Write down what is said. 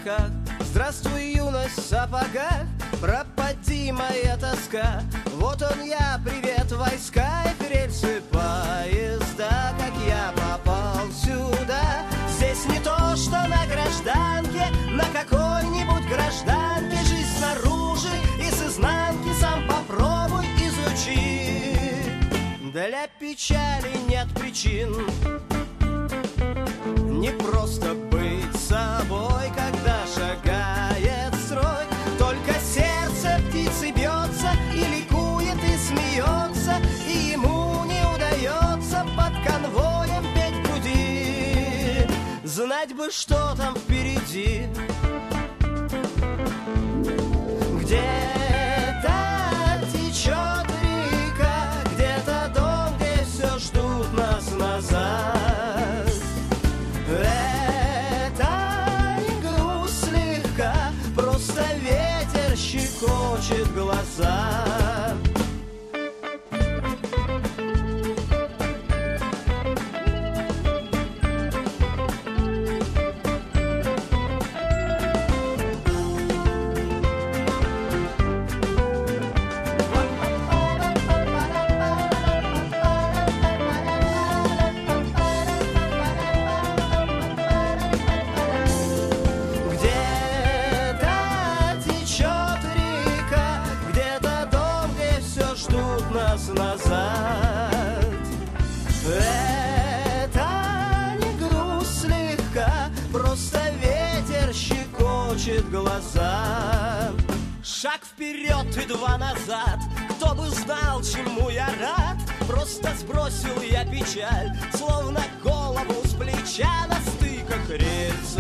облаках. Здравствуй, юность в сапогах, пропади моя тоска. Вот он я, привет, войска и рельсы поезда. Как я попал сюда? Здесь не то, что на гражданке, на какой-нибудь гражданке. Жизнь снаружи и с изнанки сам попробуй изучи. Для печали нет причин, не просто быть собой, когда шагает строй. Только сердце птицы бьется и ликует, и смеется, и ему не удается под конвоем петь в груди. Знать бы, что там впереди. Где-то течет река, где-то дом, где все ждут нас назад. Это не грусть слегка, просто ветер щекочет глаза. Назад. Это не грусть слегка, просто ветер щекочет глаза. Шаг вперед и два назад, кто бы знал, чему я рад. Просто сбросил я печаль, словно голову с плеча на стыках рельс